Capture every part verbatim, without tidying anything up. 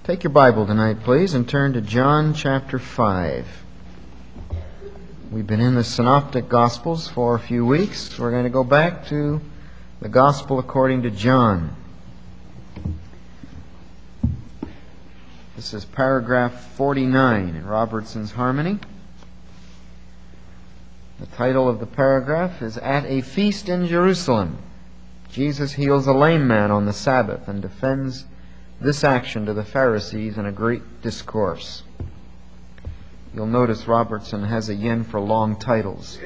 Take your Bible tonight, please, and turn to John chapter five. We've been in the Synoptic Gospels for a few weeks. We're going to go back to the Gospel according to John. This is paragraph forty-nine in Robertson's Harmony. The title of the paragraph is At a Feast in Jerusalem. Jesus heals a lame man on the Sabbath and defends this action to the Pharisees in a great discourse. You'll notice Robertson has a yen for long titles.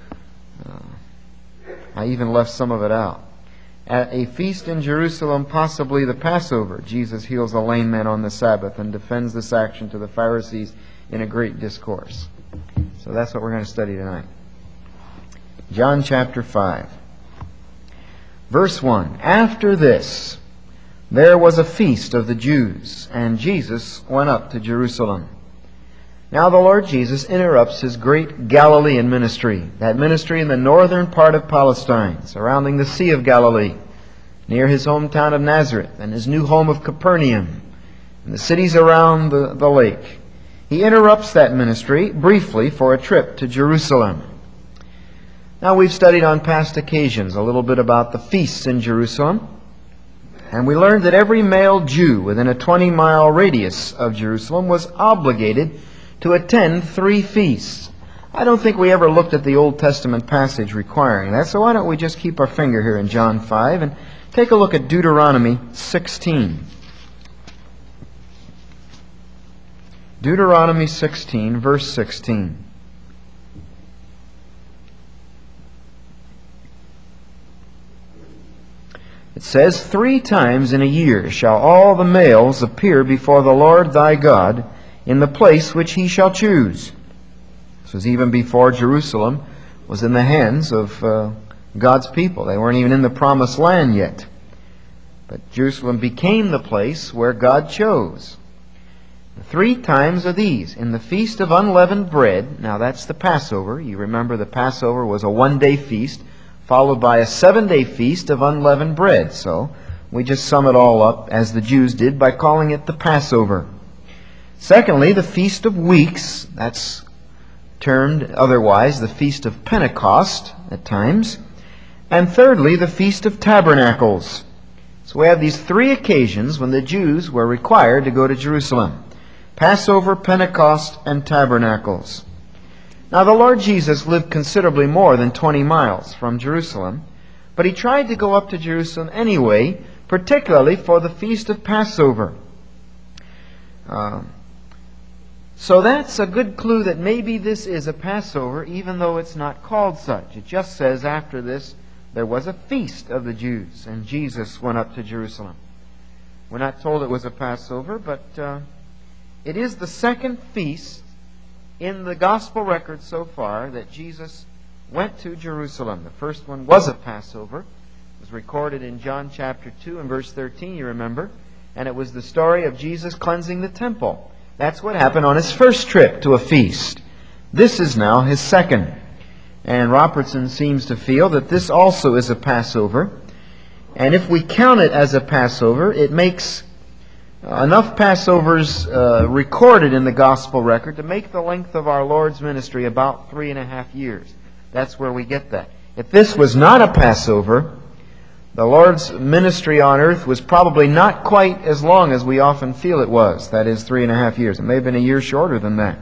Uh, I even left some of it out. At a feast in Jerusalem, possibly the Passover, Jesus heals a lame man on the Sabbath and defends this action to the Pharisees in a great discourse. So that's what we're going to study tonight. John chapter five. Verse one. After this, there was a feast of the Jews, and Jesus went up to Jerusalem. Now the Lord Jesus interrupts his great Galilean ministry, that ministry in the northern part of Palestine, surrounding the Sea of Galilee, near his hometown of Nazareth and his new home of Capernaum, and the cities around the, the lake. He interrupts that ministry briefly for a trip to Jerusalem. Now we've studied on past occasions a little bit about the feasts in Jerusalem. And we learned that every male Jew within a twenty-mile radius of Jerusalem was obligated to attend three feasts. I don't think we ever looked at the Old Testament passage requiring that, so why don't we just keep our finger here in John five and take a look at Deuteronomy sixteen. Deuteronomy sixteen, verse sixteen. It says, Three times in a year shall all the males appear before the Lord thy God in the place which he shall choose. This was even before Jerusalem was in the hands of uh, God's people. They weren't even in the promised land yet. But Jerusalem became the place where God chose. The three times are these. In the Feast of Unleavened Bread, now that's the Passover. You remember the Passover was a one-day feast, followed by a seven-day feast of unleavened bread. So we just sum it all up, as the Jews did, by calling it the Passover. Secondly, the Feast of Weeks. That's termed otherwise the Feast of Pentecost at times. And thirdly, the Feast of Tabernacles. So we have these three occasions when the Jews were required to go to Jerusalem: Passover, Pentecost, and Tabernacles. Now the Lord Jesus lived considerably more than twenty miles from Jerusalem, but he tried to go up to Jerusalem anyway, particularly for the Feast of Passover. Uh, so that's a good clue that maybe this is a Passover, even though it's not called such. It just says after this there was a feast of the Jews, and Jesus went up to Jerusalem. We're not told it was a Passover, but uh, it is the second feast in the gospel record so far that Jesus went to Jerusalem. The first one was a Passover. It was recorded in John chapter two and verse thirteen, you remember. And it was the story of Jesus cleansing the temple. That's what happened on his first trip to a feast. This is now his second. And Robertson seems to feel that this also is a Passover. And if we count it as a Passover, it makes enough Passovers uh, recorded in the gospel record to make the length of our Lord's ministry about three and a half years. That's where we get that. If this was not a Passover, the Lord's ministry on earth was probably not quite as long as we often feel it was. That is, three and a half years. It may have been a year shorter than that.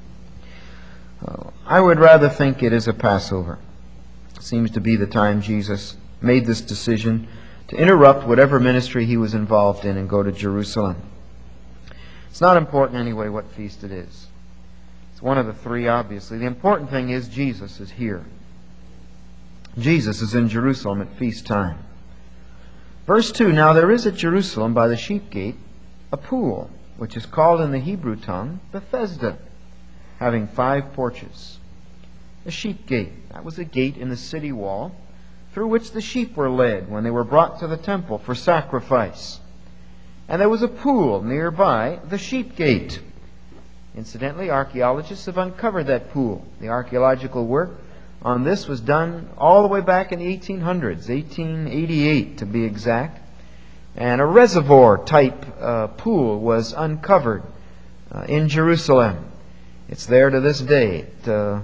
Uh, I would rather think it is a Passover. It seems to be the time Jesus made this decision to interrupt whatever ministry he was involved in and go to Jerusalem. It's not important anyway what feast it is. It's one of the three, obviously. The important thing is Jesus is here. Jesus is in Jerusalem at feast time. Verse two, Now there is at Jerusalem by the sheep gate a pool, which is called in the Hebrew tongue Bethesda, having five porches. The sheep gate, that was a gate in the city wall, through which the sheep were led when they were brought to the temple for sacrifice. And there was a pool nearby the sheep gate. Incidentally, archaeologists have uncovered that pool. The archaeological work on this was done all the way back in the eighteen hundreds, eighteen eighty-eight to be exact. And a reservoir-type uh, pool was uncovered uh, in Jerusalem. It's there to this day. It, uh,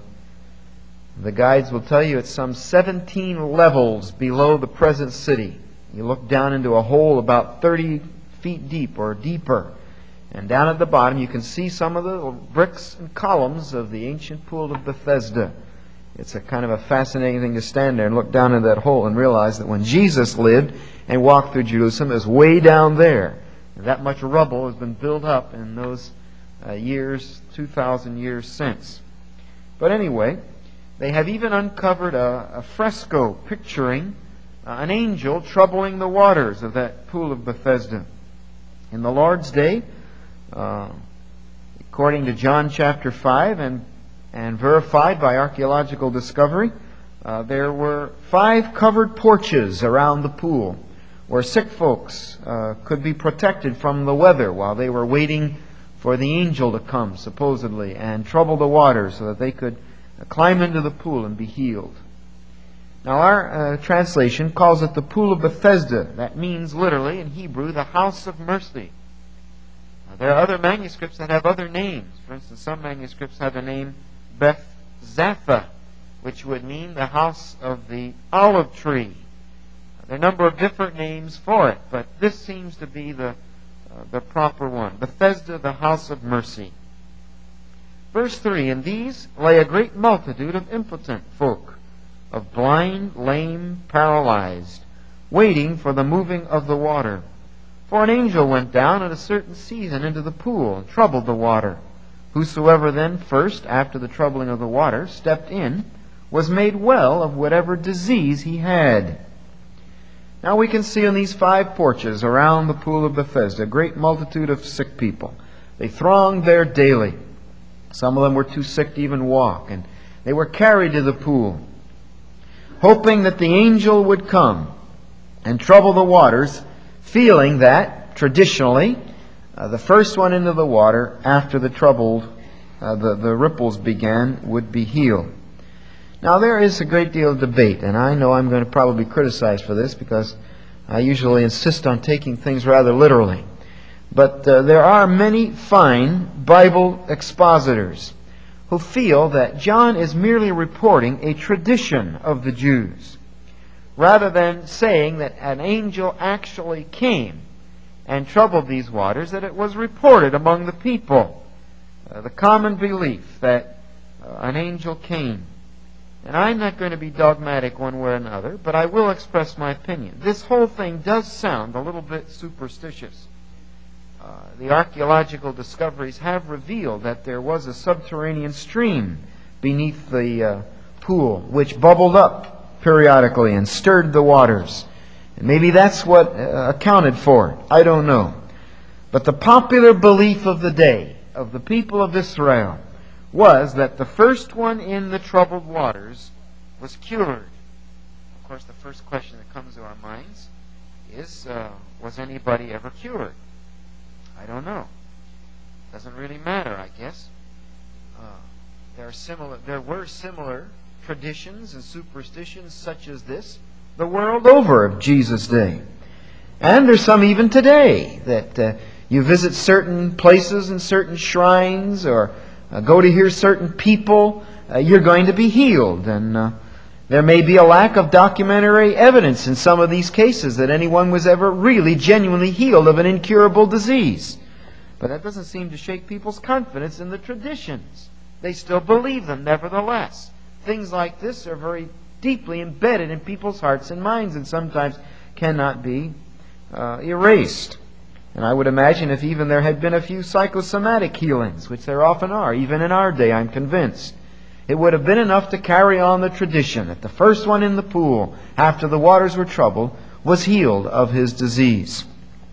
the guides will tell you it's some seventeen levels below the present city. You look down into a hole about thirty feet deep or deeper. And down at the bottom you can see some of the bricks and columns of the ancient pool of Bethesda. It's a kind of a fascinating thing to stand there and look down into that hole and realize that when Jesus lived and walked through Jerusalem, it was way down there. And that much rubble has been built up in those uh, years, two thousand years since. But anyway, they have even uncovered a, a fresco picturing uh, an angel troubling the waters of that pool of Bethesda. In the Lord's day, uh, according to John chapter five and, and verified by archaeological discovery, uh, there were five covered porches around the pool where sick folks uh, could be protected from the weather while they were waiting for the angel to come, supposedly, and trouble the water so that they could climb into the pool and be healed. Now our uh, translation calls it the Pool of Bethesda. That means literally in Hebrew, the house of mercy. Now, there are other manuscripts that have other names. For instance, some manuscripts have the name Beth Zapha, which would mean the house of the olive tree. There are a number of different names for it, but this seems to be the, uh, the proper one. Bethesda, the house of mercy. Verse three, in these lay a great multitude of impotent folk, of blind, lame, paralyzed, waiting for the moving of the water. For an angel went down at a certain season into the pool and troubled the water. Whosoever then first, after the troubling of the water, stepped in, was made well of whatever disease he had. Now we can see on these five porches around the pool of Bethesda a great multitude of sick people. They thronged there daily. Some of them were too sick to even walk, and they were carried to the pool, hoping that the angel would come and trouble the waters, feeling that, traditionally, uh, the first one into the water after the troubled, uh, the, the ripples began, would be healed. Now there is a great deal of debate, and I know I'm going to probably be criticized for this because I usually insist on taking things rather literally. But uh, there are many fine Bible expositors who feel that John is merely reporting a tradition of the Jews, rather than saying that an angel actually came and troubled these waters, that it was reported among the people. Uh, the common belief that uh, an angel came. And I'm not going to be dogmatic one way or another, but I will express my opinion. This whole thing does sound a little bit superstitious. Uh, the archaeological discoveries have revealed that there was a subterranean stream beneath the uh, pool which bubbled up periodically and stirred the waters. And maybe that's what uh, accounted for it. I don't know. But the popular belief of the day, of the people of Israel, was that the first one in the troubled waters was cured. Of course, the first question that comes to our minds is, uh, was anybody ever cured? I don't know. Doesn't really matter, I guess. Uh, there are similar. There were similar traditions and superstitions such as this the world over of Jesus' day, and there's some even today that uh, you visit certain places and certain shrines, or uh, go to hear certain people, uh, you're going to be healed, and uh, there may be a lack of documentary evidence in some of these cases that anyone was ever really genuinely healed of an incurable disease. But that doesn't seem to shake people's confidence in the traditions. They still believe them nevertheless. Things like this are very deeply embedded in people's hearts and minds, and sometimes cannot be uh, erased. And I would imagine if even there had been a few psychosomatic healings, which there often are, even in our day, I'm convinced, it would have been enough to carry on the tradition that the first one in the pool, after the waters were troubled, was healed of his disease.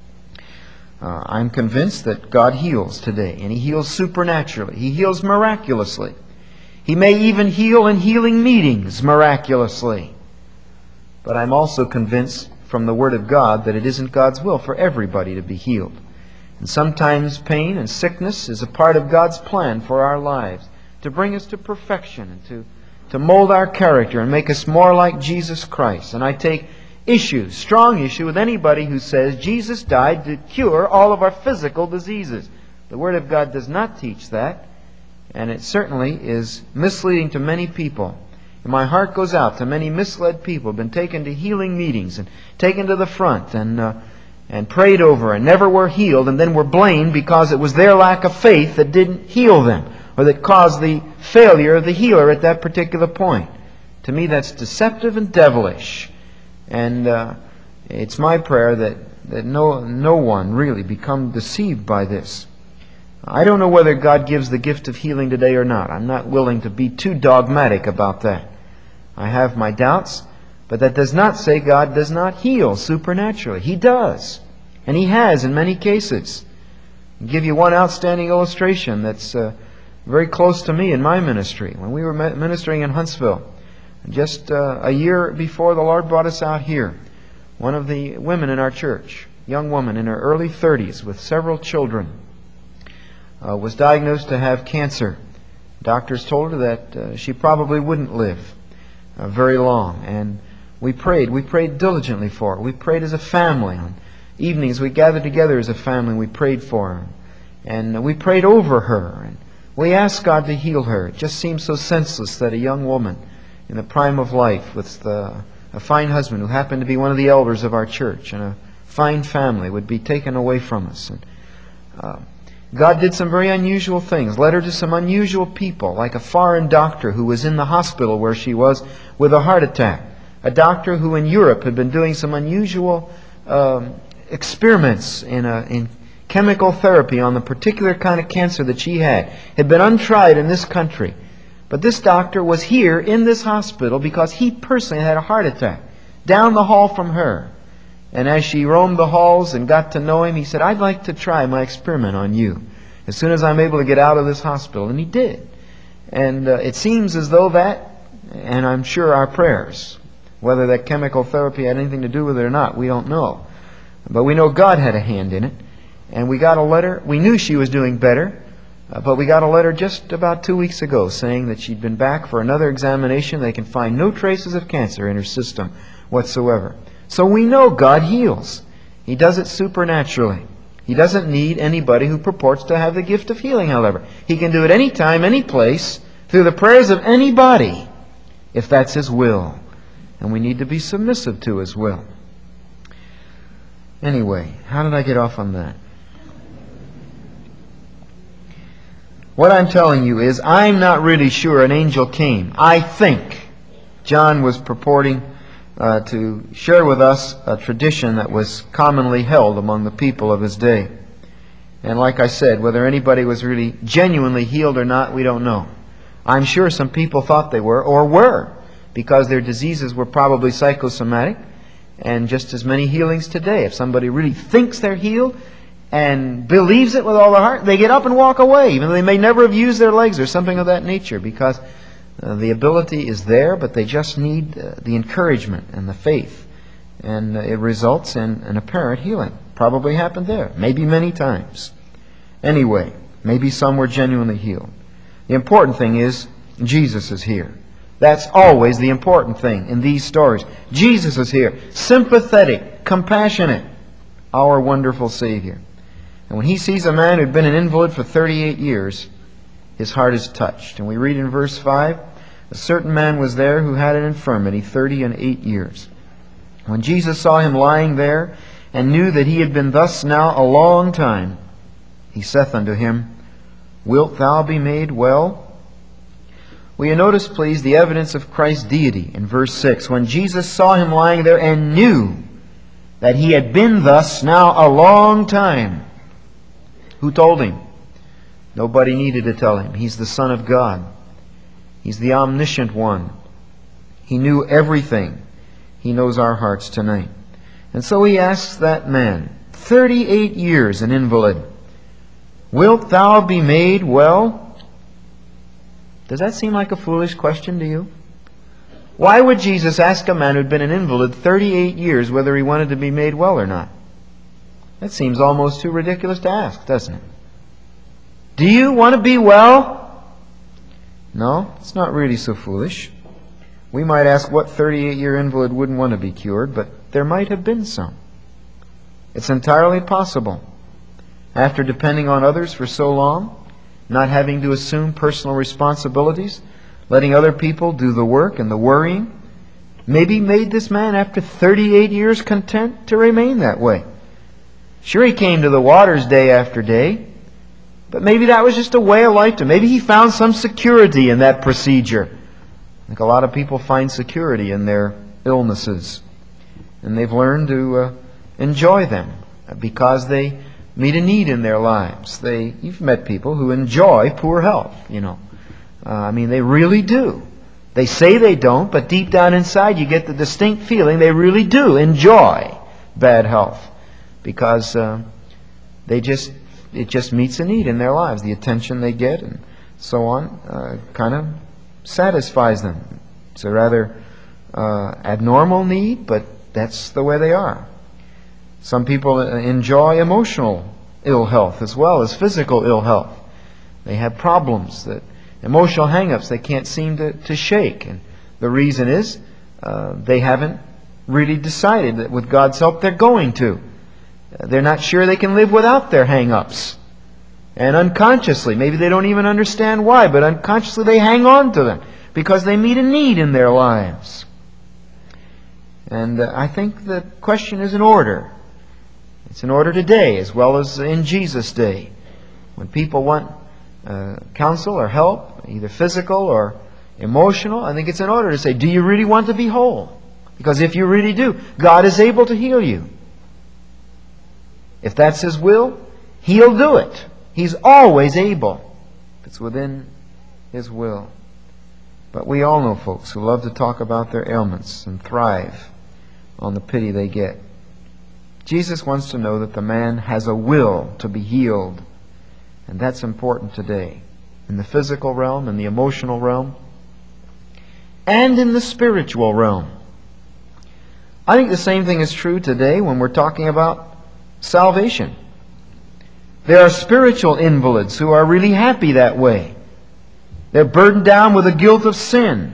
Uh, I'm convinced that God heals today, and He heals supernaturally. He heals miraculously. He may even heal in healing meetings miraculously. But I'm also convinced from the Word of God that it isn't God's will for everybody to be healed. And sometimes pain and sickness is a part of God's plan for our lives, to bring us to perfection and to, to mold our character and make us more like Jesus Christ. And I take issue, strong issue with anybody who says Jesus died to cure all of our physical diseases. The Word of God does not teach that, and it certainly is misleading to many people. And my heart goes out to many misled people, been taken to healing meetings and taken to the front and uh, and prayed over and never were healed, and then were blamed because it was their lack of faith that didn't heal them, or that caused the failure of the healer at that particular point. To me, that's deceptive and devilish. And uh, it's my prayer that, that no, no one really become deceived by this. I don't know whether God gives the gift of healing today or not. I'm not willing to be too dogmatic about that. I have my doubts, but that does not say God does not heal supernaturally. He does. And He has in many cases. I'll give you one outstanding illustration that's uh, very close to me in my ministry. When we were ministering in Huntsville, just uh, a year before the Lord brought us out here, one of the women in our church, young woman in her early thirties with several children, uh, was diagnosed to have cancer. Doctors told her that uh, she probably wouldn't live uh, very long. And we prayed. We prayed diligently for her. We prayed as a family. On evenings we gathered together as a family and we prayed for her. And we prayed over her. And we asked God to heal her. It just seemed so senseless that a young woman in the prime of life with the, a fine husband who happened to be one of the elders of our church and a fine family would be taken away from us. And uh, God did some very unusual things, led her to some unusual people, like a foreign doctor who was in the hospital where she was with a heart attack. A doctor who in Europe had been doing some unusual um, experiments in, a, in chemical therapy on the particular kind of cancer that she had. Had been untried in this country. But this doctor was here in this hospital because he personally had a heart attack down the hall from her. And as she roamed the halls and got to know him, he said, I'd like to try my experiment on you as soon as I'm able to get out of this hospital. And he did. And uh, it seems as though that, and I'm sure our prayers, whether that chemical therapy had anything to do with it or not, we don't know. But we know God had a hand in it. And we got a letter. We knew she was doing better. Uh, but we got a letter just about two weeks ago saying that she'd been back for another examination. They can find no traces of cancer in her system whatsoever. So we know God heals. He does it supernaturally. He doesn't need anybody who purports to have the gift of healing, however. He can do it any time, any place, through the prayers of anybody, if that's His will. And we need to be submissive to His will. Anyway, how did I get off on that? What I'm telling you is, I'm not really sure an angel came. I think John was purporting uh, to share with us a tradition that was commonly held among the people of his day. And like I said, whether anybody was really genuinely healed or not, we don't know. I'm sure some people thought they were, or were, because their diseases were probably psychosomatic, and just as many healings today. If somebody really thinks they're healed, and believes it with all their heart, they get up and walk away, even though they may never have used their legs or something of that nature, because uh, the ability is there, but they just need uh, the encouragement and the faith. And uh, it results in an apparent healing. Probably happened there. Maybe many times. Anyway, maybe some were genuinely healed. The important thing is, Jesus is here. That's always the important thing in these stories. Jesus is here. Sympathetic, compassionate, our wonderful Savior. And when He sees a man who'd been an invalid for thirty-eight years, his heart is touched. And we read in verse five, a certain man was there who had an infirmity thirty and eight years. When Jesus saw him lying there, and knew that he had been thus now a long time, He saith unto him, Wilt thou be made well? Will you notice, please, the evidence of Christ's deity in verse six. When Jesus saw him lying there and knew that he had been thus now a long time. Who told him? Nobody needed to tell him. He's the Son of God. He's the omniscient one. He knew everything. He knows our hearts tonight. And so He asks that man, thirty-eight years an invalid, Wilt thou be made well? Does that seem like a foolish question to you? Why would Jesus ask a man who'd been an invalid thirty-eight years whether he wanted to be made well or not? That seems almost too ridiculous to ask, doesn't it? Do you want to be well? No, it's not really so foolish. We might ask what thirty-eight-year invalid wouldn't want to be cured, but there might have been some. It's entirely possible. After depending on others for so long, not having to assume personal responsibilities, letting other people do the work and the worrying, maybe made this man after thirty-eight years content to remain that way. Sure, he came to the waters day after day, but maybe that was just a way of life to him. Maybe he found some security in that procedure. I think a lot of people find security in their illnesses, and they've learned to uh, enjoy them because they meet a need in their lives. They, you've met people who enjoy poor health, you know. Uh, I mean, they really do. They say they don't, but deep down inside you get the distinct feeling they really do enjoy bad health because uh, they just it just meets a need in their lives. The attention they get and so on uh, kind of satisfies them. It's a rather uh, abnormal need, but that's the way they are. Some people enjoy emotional ill health as well as physical ill health. They have problems, that emotional hang-ups they can't seem to, to shake. And the reason is uh, they haven't really decided that with God's help they're going to. They're not sure they can live without their hang-ups. And unconsciously, maybe they don't even understand why, but unconsciously they hang on to them because they meet a need in their lives. And uh, I think the question is in order. It's in order today as well as in Jesus' day. When people want uh, counsel or help, either physical or emotional, I think it's in order to say, do you really want to be whole? Because if you really do, God is able to heal you. If that's His will, He'll do it. He's always able. If it's within His will. But we all know folks who love to talk about their ailments and thrive on the pity they get. Jesus wants to know that the man has a will to be healed. And that's important today. In the physical realm, in the emotional realm, and in the spiritual realm. I think the same thing is true today when we're talking about salvation. There are spiritual invalids who are really happy that way. They're burdened down with the guilt of sin.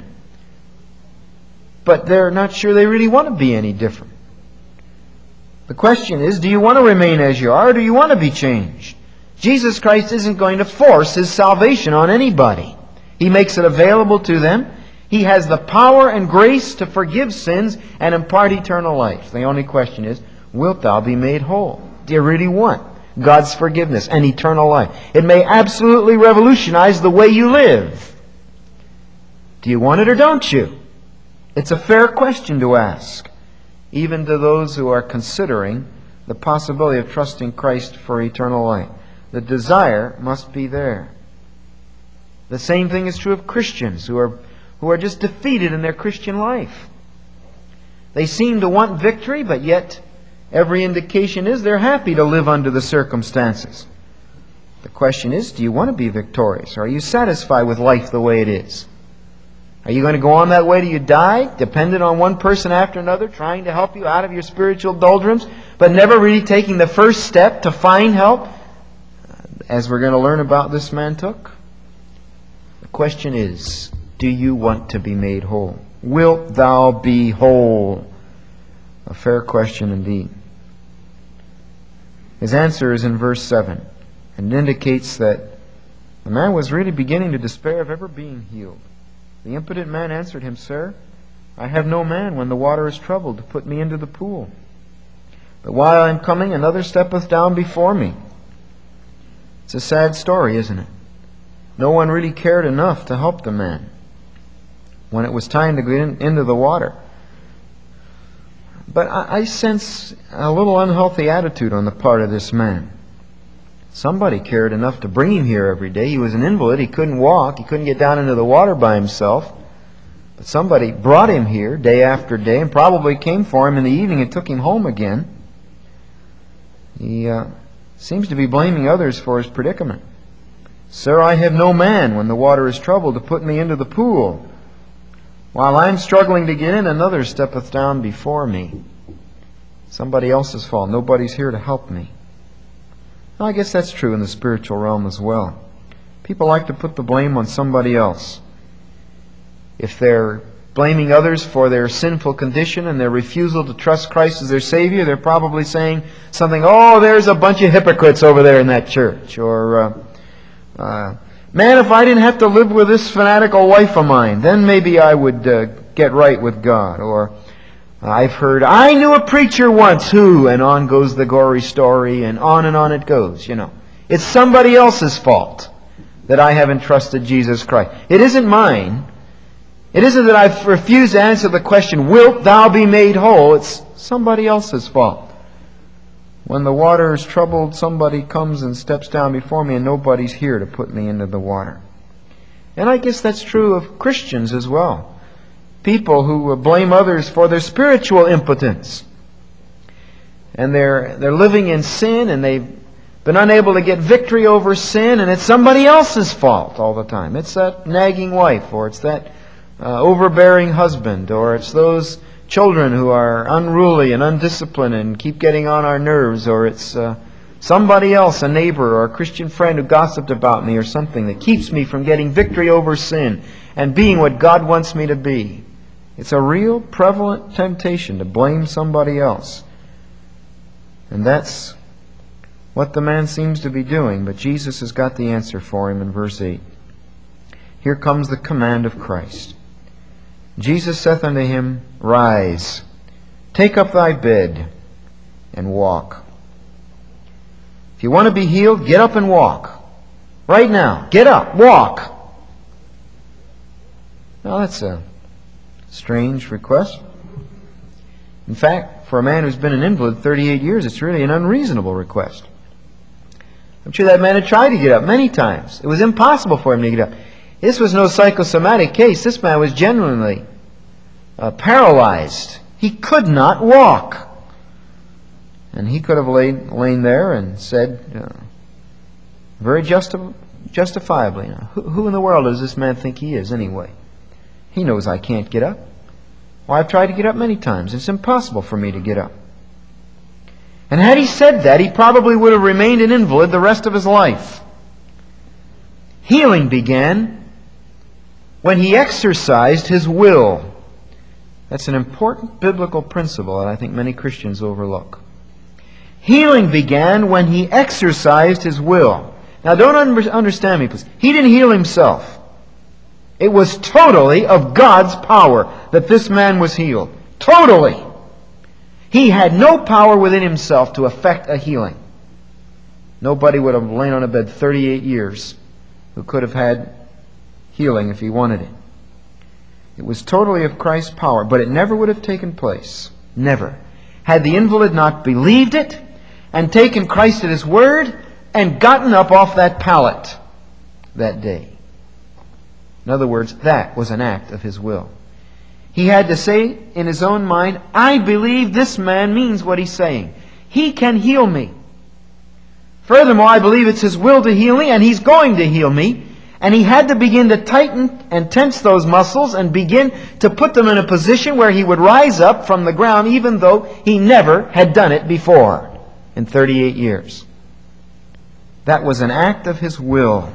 But they're not sure they really want to be any different. The question is, do you want to remain as you are, or do you want to be changed? Jesus Christ isn't going to force His salvation on anybody. He makes it available to them. He has the power and grace to forgive sins and impart eternal life. The only question is, wilt thou be made whole? Do you really want God's forgiveness and eternal life? It may absolutely revolutionize the way you live. Do you want it or don't you? It's a fair question to ask, even to those who are considering the possibility of trusting Christ for eternal life. The desire must be there. The same thing is true of Christians who are who are just defeated in their Christian life. They seem to want victory, but yet every indication is they're happy to live under the circumstances. The question is, do you want to be victorious? Or are you satisfied with life the way it is? Are you going to go on that way till you die, dependent on one person after another, trying to help you out of your spiritual doldrums, but never really taking the first step to find help, as we're going to learn about this man took? The question is, do you want to be made whole? Wilt thou be whole? A fair question indeed. His answer is in verse seven, and it indicates that the man was really beginning to despair of ever being healed. The impotent man answered him, Sir, I have no man when the water is troubled to put me into the pool. But while I am coming, another steppeth down before me. It's a sad story, isn't it? No one really cared enough to help the man when it was time to get in, into the water. But I, I sense a little unhealthy attitude on the part of this man. Somebody cared enough to bring him here every day. He was an invalid. He couldn't walk. He couldn't get down into the water by himself. But somebody brought him here day after day and probably came for him in the evening and took him home again. He uh, seems to be blaming others for his predicament. Sir, I have no man when the water is troubled to put me into the pool. While I am struggling to get in, another steppeth down before me. Somebody else's fault. Nobody's here to help me. Well, I guess that's true in the spiritual realm as well. People like to put the blame on somebody else. If they're blaming others for their sinful condition and their refusal to trust Christ as their Savior, they're probably saying something, oh, there's a bunch of hypocrites over there in that church. Or, uh, uh, man, if I didn't have to live with this fanatical wife of mine, then maybe I would uh, get right with God. Or, I've heard, I knew a preacher once who, and on goes the gory story, and on and on it goes, you know. It's somebody else's fault that I haven't trusted Jesus Christ. It isn't mine. It isn't that I've refused to answer the question, wilt thou be made whole? It's somebody else's fault. When the water is troubled, somebody comes and steps down before me and nobody's here to put me into the water. And I guess that's true of Christians as well. People who blame others for their spiritual impotence. And they're, they're living in sin and they've been unable to get victory over sin, and it's somebody else's fault all the time. It's that nagging wife, or it's that uh, overbearing husband, or it's those children who are unruly and undisciplined and keep getting on our nerves, or it's uh, somebody else, a neighbor or a Christian friend who gossiped about me or something that keeps me from getting victory over sin and being what God wants me to be. It's a real prevalent temptation to blame somebody else. And that's what the man seems to be doing, but Jesus has got the answer for him in verse eight. Here comes the command of Christ. Jesus saith unto him, Rise, take up thy bed, and walk. If you want to be healed, get up and walk. Right now, get up, walk. Now that's a strange request. In fact, for a man who's been an invalid thirty-eight years, it's really an unreasonable request. I'm sure that man had tried to get up many times. It was impossible for him to get up. This was no psychosomatic case. This man was genuinely uh, paralyzed. He could not walk. And he could have laid, lain there and said, uh, very justi- justifiably, who, who in the world does this man think he is anyway? He knows I can't get up. Well, I've tried to get up many times. It's impossible for me to get up. And had he said that, he probably would have remained an invalid the rest of his life. Healing began when he exercised his will. That's an important biblical principle that I think many Christians overlook. Healing began when he exercised his will. Now don't un- understand me, please. He didn't heal himself. It was totally of God's power that this man was healed. Totally. He had no power within himself to effect a healing. Nobody would have lain on a bed thirty-eight years who could have had healing if he wanted it. It was totally of Christ's power, but it never would have taken place. Never. Had the invalid not believed it and taken Christ at His word and gotten up off that pallet that day. In other words, that was an act of his will. He had to say in his own mind, I believe this man means what he's saying. He can heal me. Furthermore, I believe it's his will to heal me, and he's going to heal me. And he had to begin to tighten and tense those muscles and begin to put them in a position where he would rise up from the ground even though he never had done it before in thirty-eight years. That was an act of his will.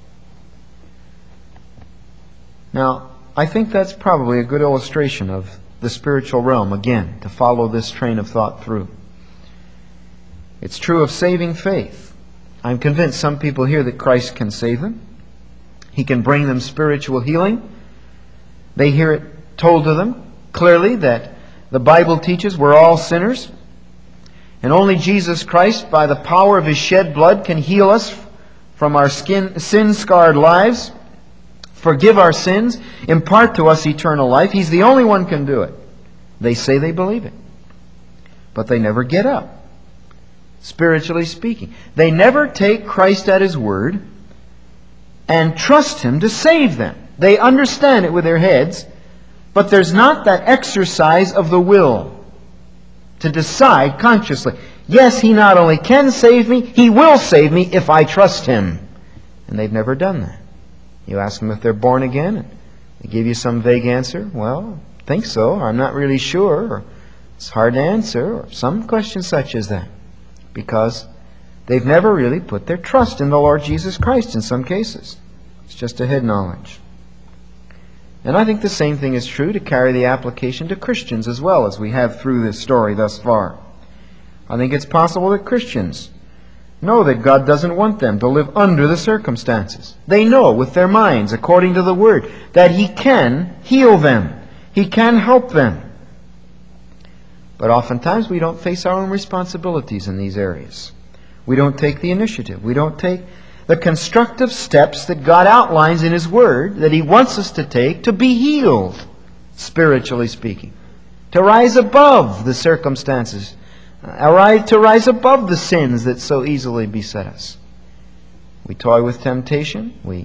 Now, I think that's probably a good illustration of the spiritual realm, again, to follow this train of thought through. It's true of saving faith. I'm convinced some people hear that Christ can save them. He can bring them spiritual healing. They hear it told to them clearly that the Bible teaches we're all sinners, and only Jesus Christ, by the power of His shed blood, can heal us from our skin, sin-scarred lives, forgive our sins, impart to us eternal life. He's the only one who can do it. They say they believe it, but they never get up, spiritually speaking. They never take Christ at His word and trust Him to save them. They understand it with their heads, but there's not that exercise of the will to decide consciously, yes, He not only can save me, He will save me if I trust Him. And they've never done that. You ask them if they're born again, and they give you some vague answer. Well, I think so, or I'm not really sure, or it's hard to answer, or some question such as that. Because they've never really put their trust in the Lord Jesus Christ in some cases. It's just a head knowledge. And I think the same thing is true to carry the application to Christians as well, as we have through this story thus far. I think it's possible that Christians know that God doesn't want them to live under the circumstances. They know with their minds, according to the Word, that He can heal them. He can help them. But oftentimes we don't face our own responsibilities in these areas. We don't take the initiative. We don't take the constructive steps that God outlines in His Word that He wants us to take to be healed, spiritually speaking. To rise above the circumstances. Uh, to rise above the sins that so easily beset us. We toy with temptation. We,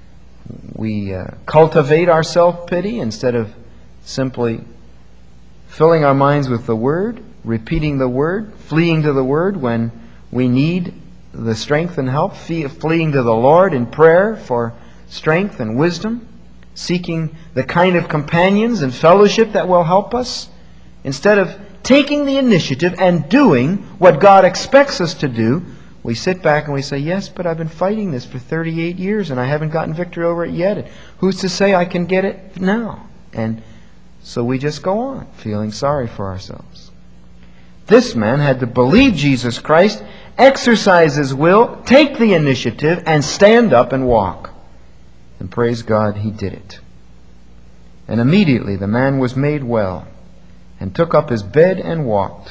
we uh, cultivate our self-pity instead of simply filling our minds with the Word, repeating the Word, fleeing to the Word when we need the strength and help, fleeing to the Lord in prayer for strength and wisdom, seeking the kind of companions and fellowship that will help us, instead of taking the initiative and doing what God expects us to do. We sit back and we say, yes, but I've been fighting this for thirty-eight years and I haven't gotten victory over it yet. And who's to say I can get it now? And so we just go on, feeling sorry for ourselves. This man had to believe Jesus Christ, exercise his will, take the initiative, and stand up and walk. And praise God, he did it. And immediately the man was made well, and took up his bed and walked.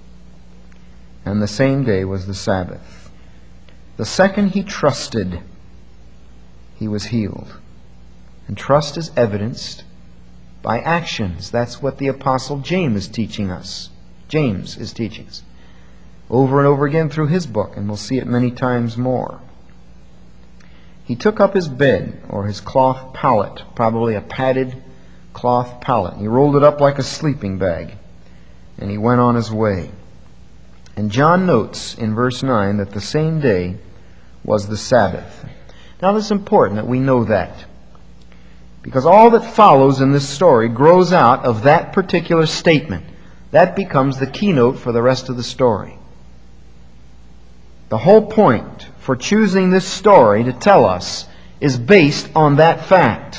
And the same day was the Sabbath. The second he trusted, he was healed. And trust is evidenced by actions. That's what the Apostle James is teaching us. James is teaching us. Over and over again through his book, and we'll see it many times more. He took up his bed, or his cloth pallet, probably a padded cloth pallet. He rolled it up like a sleeping bag, and he went on his way. And John notes in verse nine that the same day was the Sabbath. Now it's important that we know that, because all that follows in this story grows out of that particular statement. That becomes the keynote for the rest of the story. The whole point for choosing this story to tell us is based on that fact.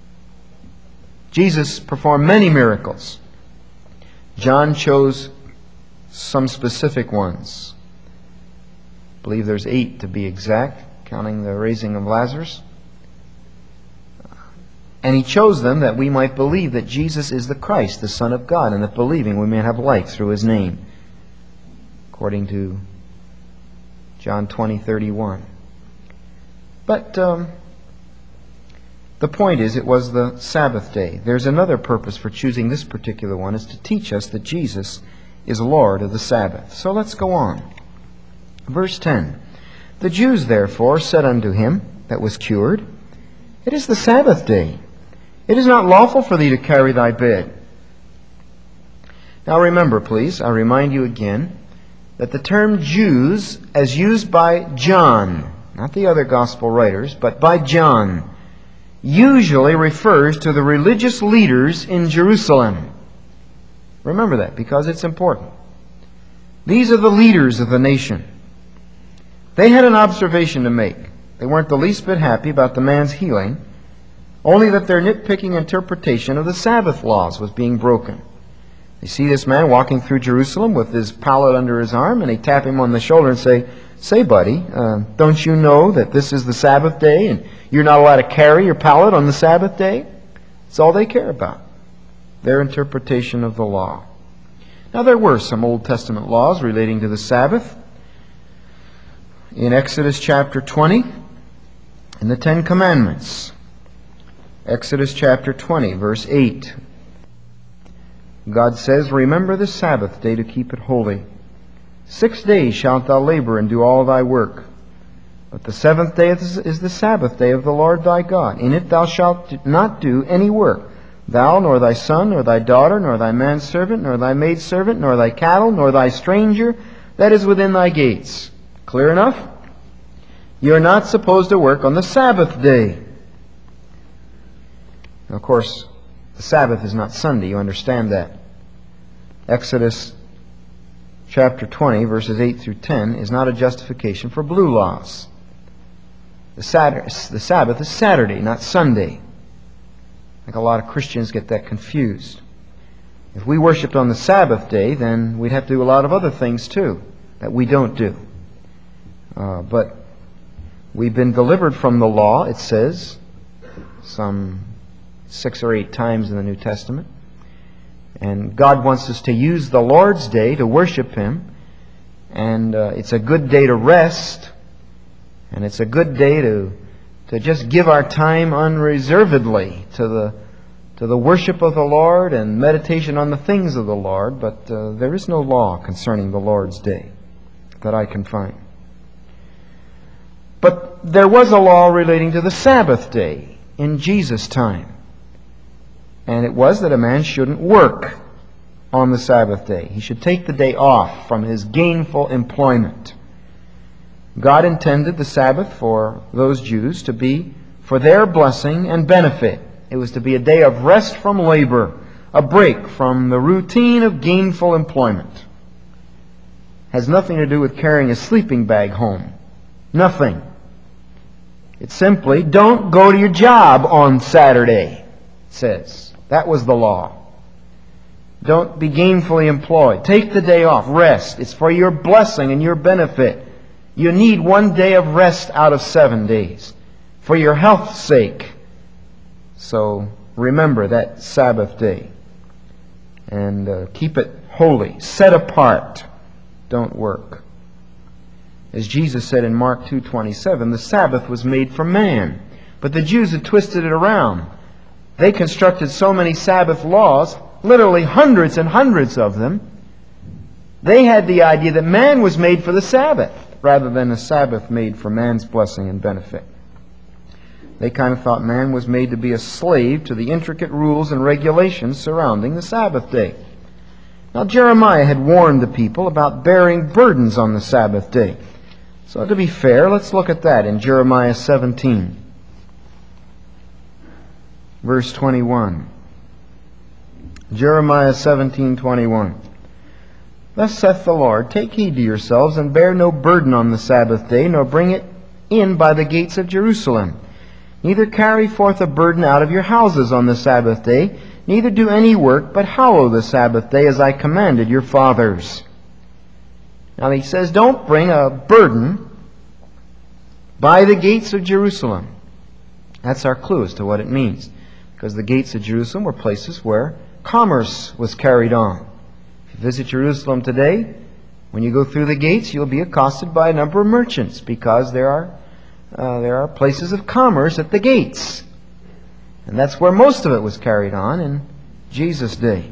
Jesus performed many miracles. John chose some specific ones. I believe there's eight to be exact, counting the raising of Lazarus. And he chose them that we might believe that Jesus is the Christ, the Son of God, and that believing we may have life through His name, according to John twenty thirty-one. But um, the point is, it was the Sabbath day. There's another purpose for choosing this particular one, is to teach us that Jesus is Lord of the Sabbath. So let's go on. Verse ten. The Jews therefore said unto him that was cured, It is the Sabbath day. It is not lawful for thee to carry thy bed. Now remember, please, I remind you again, that the term Jews, as used by John, not the other gospel writers, but by John, usually refers to the religious leaders in Jerusalem. Remember that, because it's important. These are the leaders of the nation. They had an observation to make. They weren't the least bit happy about the man's healing, only that their nitpicking interpretation of the Sabbath laws was being broken. They see this man walking through Jerusalem with his pallet under his arm, and they tap him on the shoulder and say, Say, buddy, uh, don't you know that this is the Sabbath day and you're not allowed to carry your pallet on the Sabbath day? That's all they care about, their interpretation of the law. Now, there were some Old Testament laws relating to the Sabbath. In Exodus chapter twenty, in the Ten Commandments, Exodus chapter twenty, verse eight, God says, Remember the Sabbath day to keep it holy. Six days shalt thou labor and do all thy work. But the seventh day is the Sabbath day of the Lord thy God. In it thou shalt not do any work, thou, nor thy son, nor thy daughter, nor thy manservant, nor thy maidservant, nor thy cattle, nor thy stranger that is within thy gates. Clear enough? You are not supposed to work on the Sabbath day. Now, of course, the Sabbath is not Sunday. You understand that. Exodus chapter twenty, verses eight through ten, is not a justification for blue laws. The, Saturday, the Sabbath is Saturday, not Sunday. think a lot of Christians get that confused. If we worshiped on the Sabbath day, then we'd have to do a lot of other things too that we don't do. Uh, but we've been delivered from the law, it says, some six or eight times in the New Testament. And God wants us to use the Lord's day to worship Him. And uh, it's a good day to rest. And it's a good day to to just give our time unreservedly to the to the worship of the Lord and meditation on the things of the Lord. But uh, there is no law concerning the Lord's day that I can find. But there was a law relating to the Sabbath day in Jesus' time. And it was that a man shouldn't work on the Sabbath day. He should take the day off from his gainful employment. God intended the Sabbath for those Jews to be for their blessing and benefit. It was to be a day of rest from labor, a break from the routine of gainful employment. It has nothing to do with carrying a sleeping bag home. Nothing. It's simply, don't go to your job on Saturday, it says. That was the law. Don't be gainfully employed. Take the day off. Rest. It's for your blessing and your benefit. You need one day of rest out of seven days for your health's sake. So remember that Sabbath day and uh, keep it holy, set apart. Don't work. As Jesus said in Mark two twenty-seven, the Sabbath was made for man, but the Jews had twisted it around. They constructed so many Sabbath laws, literally hundreds and hundreds of them. They had the idea that man was made for the Sabbath, rather than a Sabbath made for man's blessing and benefit. They kind of thought man was made to be a slave to the intricate rules and regulations surrounding the Sabbath day. Now Jeremiah had warned the people about bearing burdens on the Sabbath day. So to be fair, let's look at that in Jeremiah seventeen. Verse twenty-one. Jeremiah seventeen twenty-one. Thus saith the Lord, take heed to yourselves, and bear no burden on the Sabbath day, nor bring it in by the gates of Jerusalem. Neither carry forth a burden out of your houses on the Sabbath day, neither do any work, but hallow the Sabbath day as I commanded your fathers. Now he says, don't bring a burden by the gates of Jerusalem. That's our clue as to what it means. Because the gates of Jerusalem were places where commerce was carried on. If you visit Jerusalem today, when you go through the gates, you'll be accosted by a number of merchants because there are uh, there are places of commerce at the gates. And that's where most of it was carried on in Jesus' day.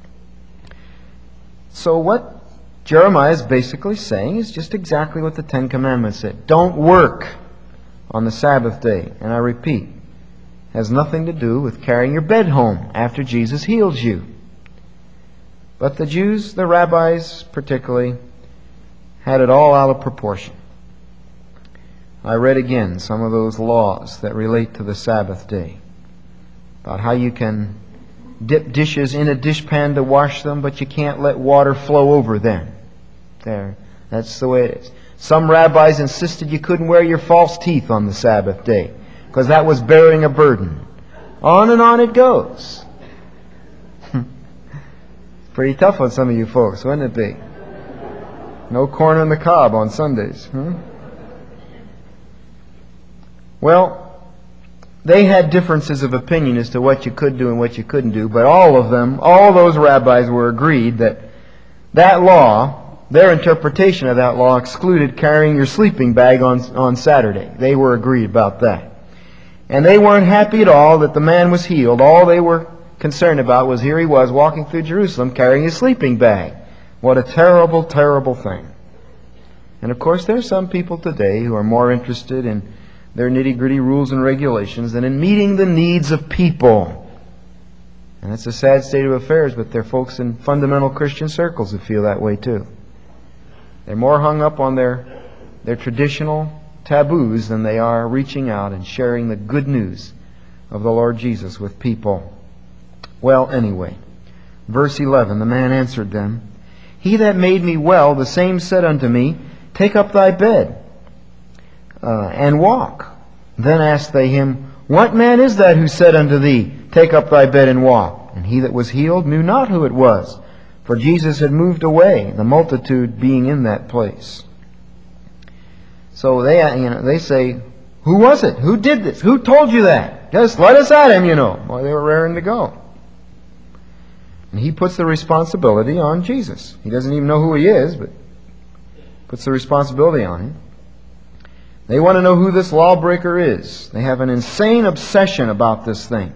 So what Jeremiah is basically saying is just exactly what the Ten Commandments said. Don't work on the Sabbath day. And I repeat, has nothing to do with carrying your bed home after Jesus heals you. But the Jews, the rabbis particularly, had it all out of proportion. I read again some of those laws that relate to the Sabbath day, about how you can dip dishes in a dishpan to wash them, but you can't let water flow over them. There, that's the way it is. Some rabbis insisted you couldn't wear your false teeth on the Sabbath day, because that was bearing a burden. On and on it goes. Pretty tough on some of you folks, wouldn't it be? No corn on the cob on Sundays. Hmm? Well, they had differences of opinion as to what you could do and what you couldn't do, but all of them, all those rabbis were agreed that that law, their interpretation of that law, excluded carrying your sleeping bag on, on Saturday. They were agreed about that. And they weren't happy at all that the man was healed. All they were concerned about was here he was walking through Jerusalem carrying his sleeping bag. What a terrible, terrible thing. And of course there are some people today who are more interested in their nitty-gritty rules and regulations than in meeting the needs of people. And it's a sad state of affairs, but there are folks in fundamental Christian circles who feel that way too. They're more hung up on their, their traditional taboos than they are reaching out and sharing the good news of the Lord Jesus with people. Well, anyway, verse eleven, the man answered them, He that made me well, the same said unto me, Take up thy bed, uh, and walk. Then asked they him, What man is that who said unto thee, Take up thy bed and walk? And he that was healed knew not who it was, for Jesus had moved away, the multitude being in that place. So they, you know, they say, Who was it? Who did this? Who told you that? Just let us at him, you know. Well, they were raring to go. And he puts the responsibility on Jesus. He doesn't even know who he is, but puts the responsibility on him. They want to know who this lawbreaker is. They have an insane obsession about this thing.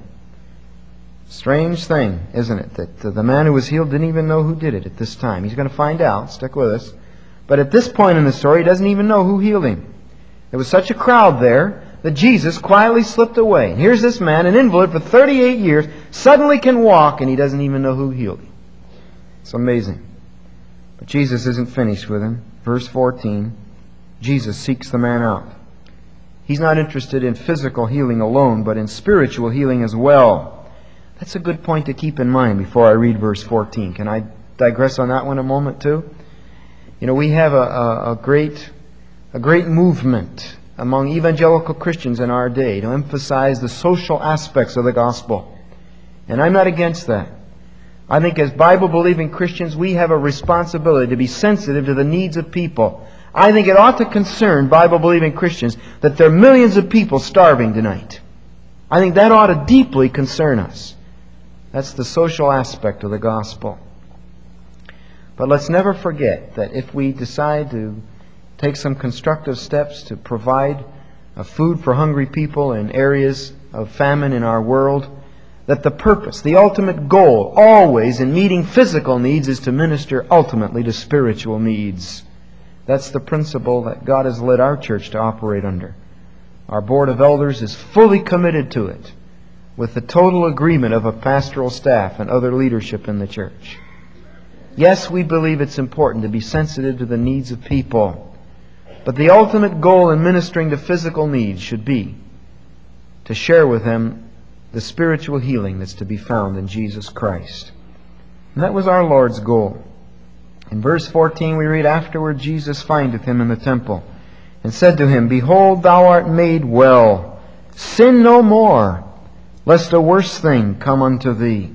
Strange thing, isn't it? That the man who was healed didn't even know who did it at this time. He's going to find out. Stick with us. But at this point in the story, he doesn't even know who healed him. There was such a crowd there that Jesus quietly slipped away. And here's this man, an invalid for thirty-eight years, suddenly can walk, and he doesn't even know who healed him. It's amazing. But Jesus isn't finished with him. Verse fourteen, Jesus seeks the man out. He's not interested in physical healing alone, but in spiritual healing as well. That's a good point to keep in mind before I read verse fourteen. Can I digress on that one a moment too? You know, we have a, a, a great a great movement among evangelical Christians in our day to emphasize the social aspects of the gospel. And I'm not against that. I think as Bible-believing Christians, we have a responsibility to be sensitive to the needs of people. I think it ought to concern Bible-believing Christians that there are millions of people starving tonight. I think that ought to deeply concern us. That's the social aspect of the gospel. But let's never forget that if we decide to take some constructive steps to provide uh, food for hungry people in areas of famine in our world, that the purpose, the ultimate goal, always in meeting physical needs is to minister ultimately to spiritual needs. That's the principle that God has led our church to operate under. Our Board of Elders is fully committed to it, with the total agreement of a pastoral staff and other leadership in the church. Yes, we believe it's important to be sensitive to the needs of people. But the ultimate goal in ministering to physical needs should be to share with them the spiritual healing that's to be found in Jesus Christ. And that was our Lord's goal. In verse fourteen we read, Afterward Jesus findeth him in the temple, and said to him, Behold, thou art made well. Sin no more, lest a worse thing come unto thee.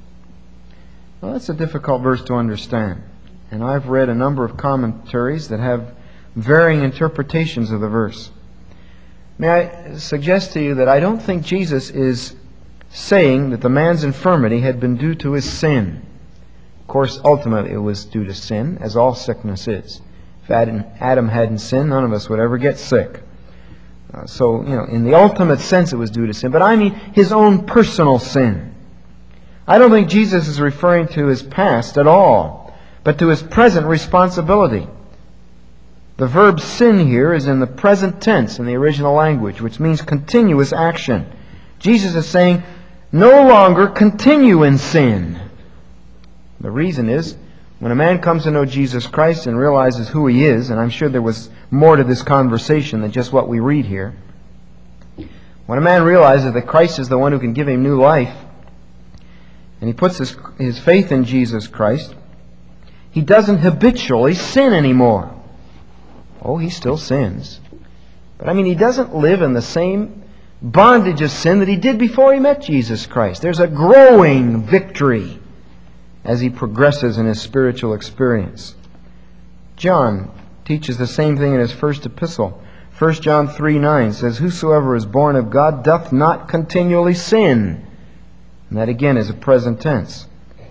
Well, that's a difficult verse to understand. And I've read a number of commentaries that have varying interpretations of the verse. May I suggest to you that I don't think Jesus is saying that the man's infirmity had been due to his sin. Of course, ultimately it was due to sin, as all sickness is. If Adam, Adam hadn't sinned, none of us would ever get sick. Uh, so, you know, in the ultimate sense it was due to sin. But I mean his own personal sin. I don't think Jesus is referring to his past at all, but to his present responsibility. The verb sin here is in the present tense in the original language, which means continuous action. Jesus is saying, no longer continue in sin. The reason is, when a man comes to know Jesus Christ and realizes who he is, and I'm sure there was more to this conversation than just what we read here. When a man realizes that Christ is the one who can give him new life, and he puts his, his faith in Jesus Christ, he doesn't habitually sin anymore. Oh, he still sins. But I mean, he doesn't live in the same bondage of sin that he did before he met Jesus Christ. There's a growing victory as he progresses in his spiritual experience. John teaches the same thing in his first epistle. First John three nine says, Whosoever is born of God doth not continually sin. And that again is a present tense.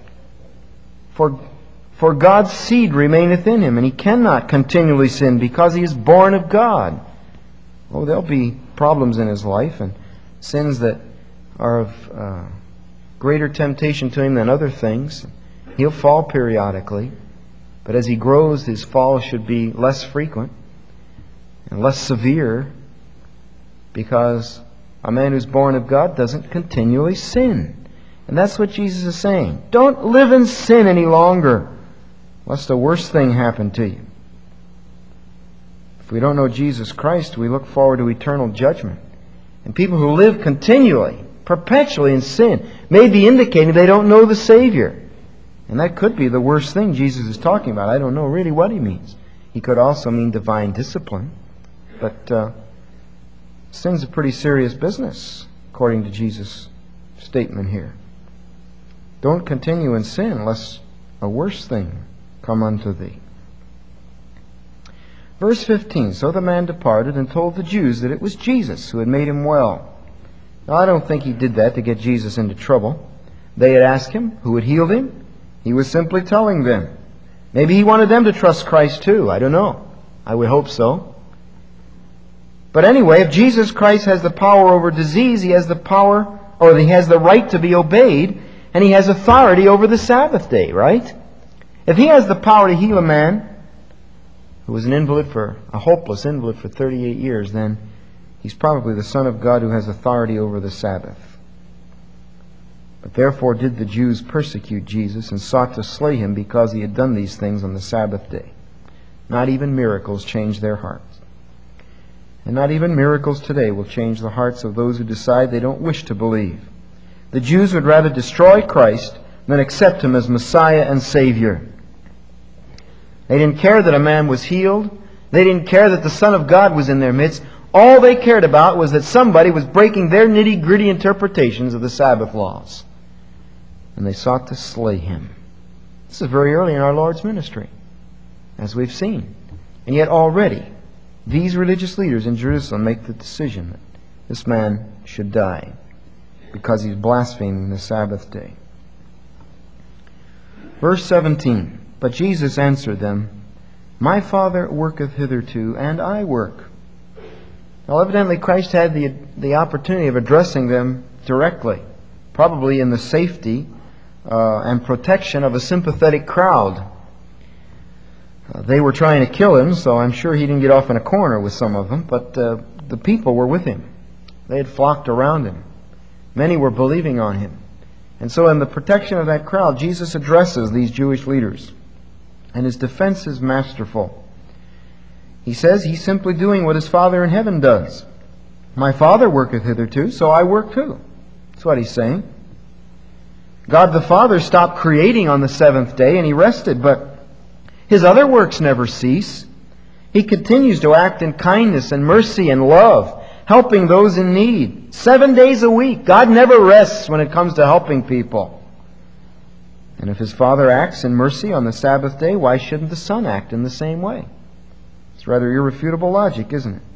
For For God's seed remaineth in him, and he cannot continually sin because he is born of God. Oh, there'll be problems in his life and sins that are of uh, greater temptation to him than other things. He'll fall periodically, but as he grows, his fall should be less frequent and less severe, because a man who's born of God doesn't continually sin. And that's what Jesus is saying. Don't live in sin any longer, lest the worst thing happen to you. If we don't know Jesus Christ, we look forward to eternal judgment. And people who live continually, perpetually in sin, may be indicating they don't know the Savior. And that could be the worst thing Jesus is talking about. I don't know really what he means. He could also mean divine discipline. But uh, sin's a pretty serious business. according to Jesus' statement here. Don't continue in sin, lest a worse thing come unto thee. Verse fifteen, so the man departed and told the Jews that it was Jesus who had made him well. Now, I don't think he did that to get Jesus into trouble. They had asked him who had healed him. He was simply telling them. Maybe he wanted them to trust Christ too. I don't know. I would hope so. But anyway, if Jesus Christ has the power over disease, He has the power, or He has the right to be obeyed, and He has authority over the Sabbath day, right? If He has the power to heal a man who was an invalid for, a hopeless invalid for thirty-eight years, then He's probably the Son of God who has authority over the Sabbath. But therefore did the Jews persecute Jesus and sought to slay Him because He had done these things on the Sabbath day. Not even miracles changed their hearts. And not even miracles today will change the hearts of those who decide they don't wish to believe. The Jews would rather destroy Christ than accept Him as Messiah and Savior. They didn't care that a man was healed. They didn't care that the Son of God was in their midst. All they cared about was that somebody was breaking their nitty-gritty interpretations of the Sabbath laws. And they sought to slay Him. This is very early in our Lord's ministry, as we've seen. And yet already, these religious leaders in Jerusalem make the decision that this man should die because he's blaspheming the Sabbath day. Verse seventeen, but Jesus answered them, my Father worketh hitherto, and I work. Now evidently Christ had the, the opportunity of addressing them directly, probably in the safety uh, and protection of a sympathetic crowd. Uh, they were trying to kill Him, so I'm sure He didn't get off in a corner with some of them, but uh, the people were with Him. They had flocked around Him. Many were believing on Him. And so in the protection of that crowd, Jesus addresses these Jewish leaders. And His defense is masterful. He says He's simply doing what His Father in heaven does. My Father worketh hitherto, so I work too. That's what He's saying. God the Father stopped creating on the seventh day and He rested, but His other works never cease. He continues to act in kindness and mercy and love, helping those in need. Seven days a week. God never rests when it comes to helping people. And if His Father acts in mercy on the Sabbath day, why shouldn't the Son act in the same way? It's rather irrefutable logic, isn't it?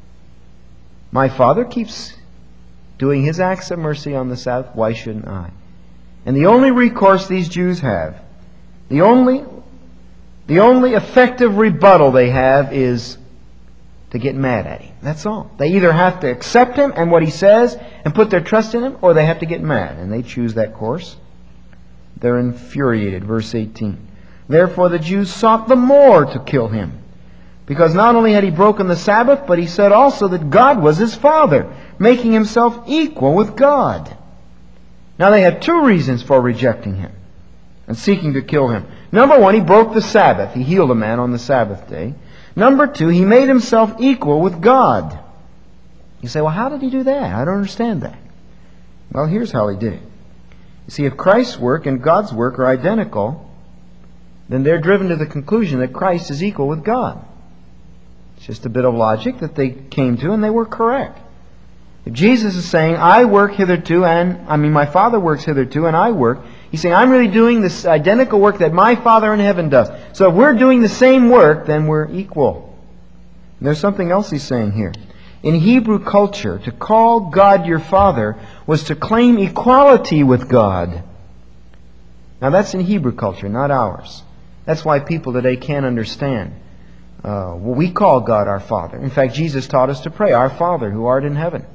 My Father keeps doing His acts of mercy on the Sabbath, why shouldn't I? And the only recourse these Jews have, the only, the only effective rebuttal they have is to get mad at Him. That's all. They either have to accept Him and what He says and put their trust in Him, or they have to get mad. And they choose that course. They're infuriated. Verse eighteen. Therefore the Jews sought the more to kill Him, because not only had He broken the Sabbath, but He said also that God was His Father, making Himself equal with God. Now they had two reasons for rejecting Him and seeking to kill Him. Number one, He broke the Sabbath. He healed a man on the Sabbath day. Number two, He made Himself equal with God. You say, well, how did He do that? I don't understand that. Well, here's how He did it. You see, if Christ's work and God's work are identical, then they're driven to the conclusion that Christ is equal with God. It's just a bit of logic that they came to, and they were correct. If Jesus is saying, I work hitherto, and, I mean, my Father works hitherto, and I work, He's saying, I'm really doing this identical work that my Father in heaven does. So if we're doing the same work, then we're equal. And there's something else He's saying here. In Hebrew culture, to call God your Father was to claim equality with God. Now that's in Hebrew culture, not ours. That's why people today can't understand. Uh, well, we call God our Father. In fact, Jesus taught us to pray, Our Father who art in heaven.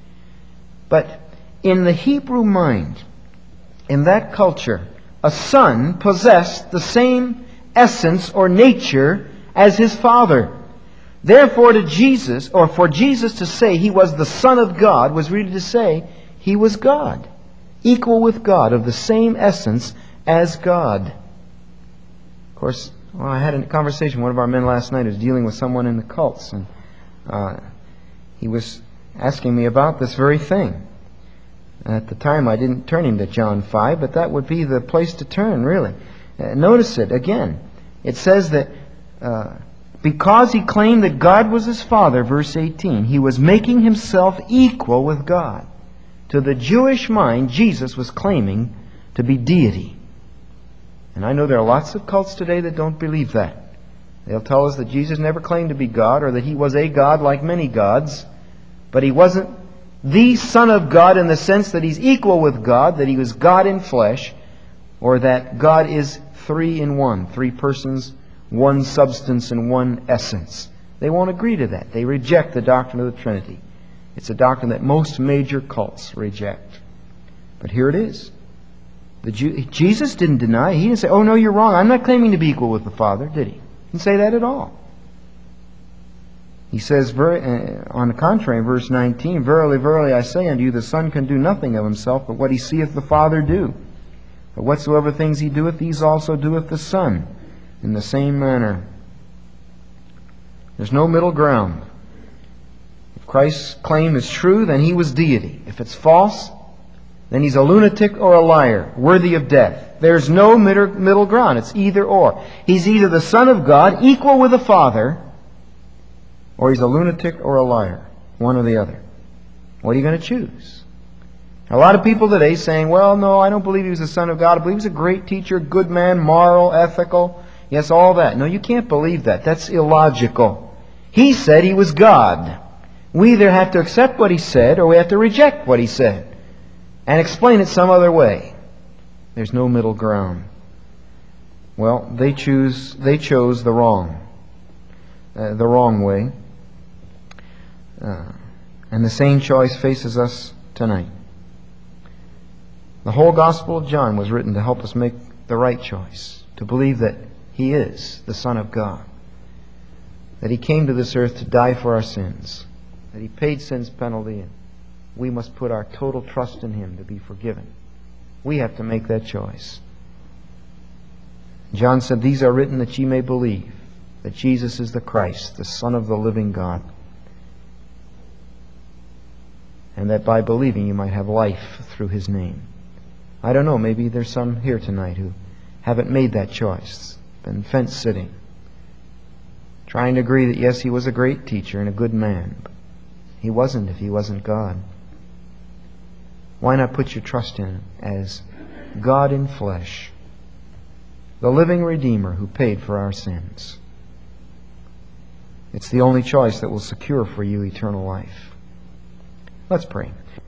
But in the Hebrew mind, in that culture, a son possessed the same essence or nature as his father. Therefore, to Jesus, or for Jesus to say He was the Son of God, was really to say He was God, equal with God, of the same essence as God. Of course, well, I had a conversation. One of our men last night was dealing with someone in the cults, and uh, he was asking me about this very thing. At the time, I didn't turn him to John five, but that would be the place to turn, really. Uh, notice it again. It says that uh, because he claimed that God was his Father, verse eighteen, he was making himself equal with God. To to the Jewish mind, Jesus was claiming to be deity. And I know there are lots of cults today that don't believe that. They'll tell us that Jesus never claimed to be God, or that He was a God like many gods, but He wasn't the Son of God in the sense that He's equal with God, that He was God in flesh, or that God is three in one, three persons, one substance and one essence. They won't agree to that. They reject the doctrine of the Trinity. It's a doctrine that most major cults reject. But here it is. The Jew, Jesus didn't deny. He didn't say, oh no, you're wrong. I'm not claiming to be equal with the Father, did He? He didn't say that at all. He says, very, uh, on the contrary, in verse nineteen, Verily, verily, I say unto you, the Son can do nothing of Himself, but what He seeth the Father do. But whatsoever things He doeth, these also doeth the Son, in the same manner. There's no middle ground. If Christ's claim is true, then He was deity. If it's false, then He's a lunatic or a liar, worthy of death. There's no middle ground. It's either or. He's either the Son of God, equal with the Father, or He's a lunatic or a liar. One or the other. What are you going to choose? A lot of people today saying, well, no, I don't believe He was the Son of God. I believe He was a great teacher, good man, moral, ethical. Yes, all that. No, you can't believe that. That's illogical. He said He was God. We either have to accept what He said, or we have to reject what He said and explain it some other way. There's no middle ground. Well, they choose. They chose the wrong, uh, the wrong way, uh, and the same choice faces us tonight. The whole Gospel of John was written to help us make the right choice, to believe that He is the Son of God, that He came to this earth to die for our sins, that He paid sin's penalty, and we must put our total trust in Him to be forgiven. We have to make that choice. John said, These are written that ye may believe that Jesus is the Christ, the Son of the living God, and that by believing you might have life through His name. I don't know, maybe there's some here tonight who haven't made that choice, been fence-sitting, trying to agree that yes, He was a great teacher and a good man, but He wasn't if He wasn't God. Why not put your trust in Him as God in flesh, the living Redeemer who paid for our sins? It's the only choice that will secure for you eternal life. Let's pray.